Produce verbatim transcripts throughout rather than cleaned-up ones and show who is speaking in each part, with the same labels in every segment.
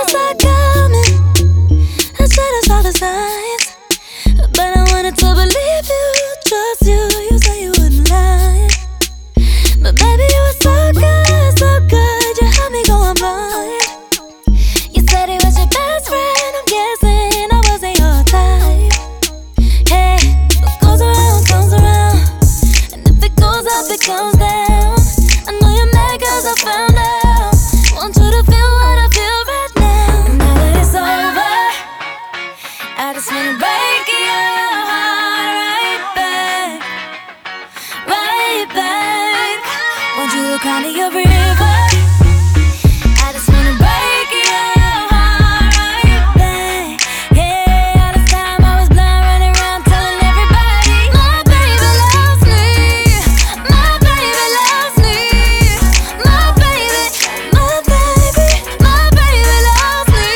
Speaker 1: I saw it coming. I should've saw the signs, but I wanted to believe you, trust you. You said you wouldn't lie, but baby, you were so good, so good. You had me going blind. You said he was your best friend. I'm guessing I wasn't your type. Hey, what goes around comes around, and if it goes up, it comes down. I know you're mad 'cause I found out. Want you to feel what I feel right now. And now that it's over, I just wanna break your heart right back, right back. Want you to cry to your river. I just wanna break your heart right back. Yeah, all this time I was blind, running around telling everybody my baby loves me, my baby loves me, my baby, my baby, my baby loves me.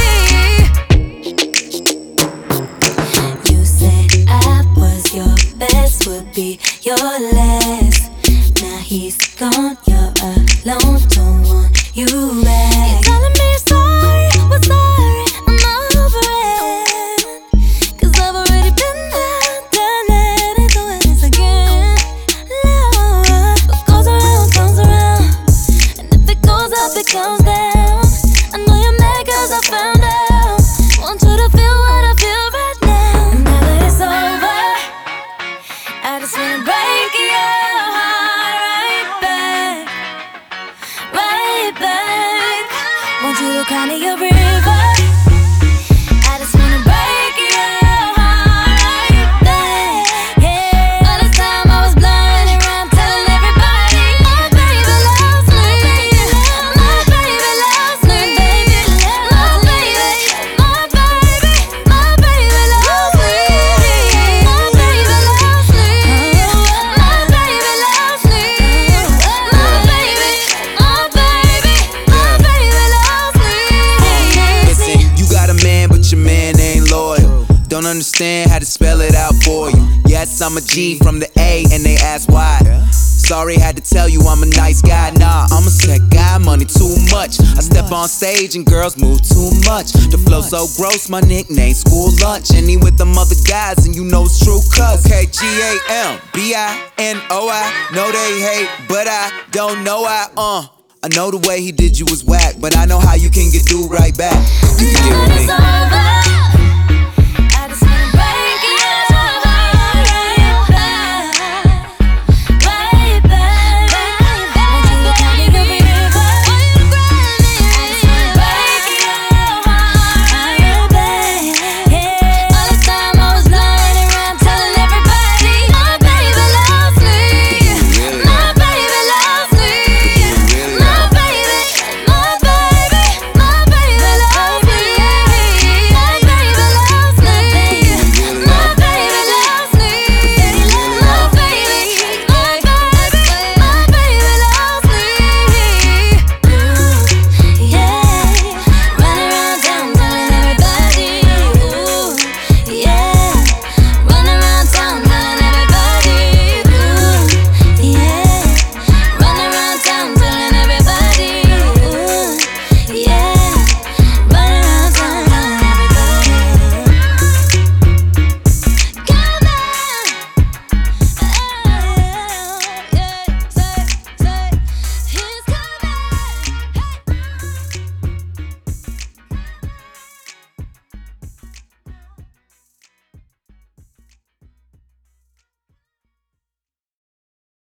Speaker 1: You said I was your best, would be your last. Now he's gone, you're alone, don't want you back. You're telling me you're sorry, well sorry, I'm over it. 'Cause I've already been there, done it, ain't doing this again. No, what goes around comes around, and if it goes up, it comes down. I know you're mad 'cause I found out. Want you to feel what I feel right now. And now that it's over, I just wanna break your heart right back, right back. Want you to cry to your river. I just wanna break your heart right back. Yeah, all this time I was blind, running around telling everybody my baby loves me, my baby loves me, my baby, my baby, my baby loves me, my baby loves me, my baby loves me, my baby, my baby, my baby loves me.
Speaker 2: Listen, you got a man, but your man ain't loyal. Don't understand how to spell it out for you. Yes, I'm a G from the A, and they ask why. Sorry, had to tell you I'm a nice guy. Nah, I'm a set guy, money too much. I step on stage and girls move too much. The flow so gross, my nickname school lunch. And he with them other guys, and you know it's true cuz. Okay, G A M B I N O I. Know they hate, but I don't know I. Uh, I know the way he did you was whack, but I know how you can get do right back. You can get with me.
Speaker 1: It's over.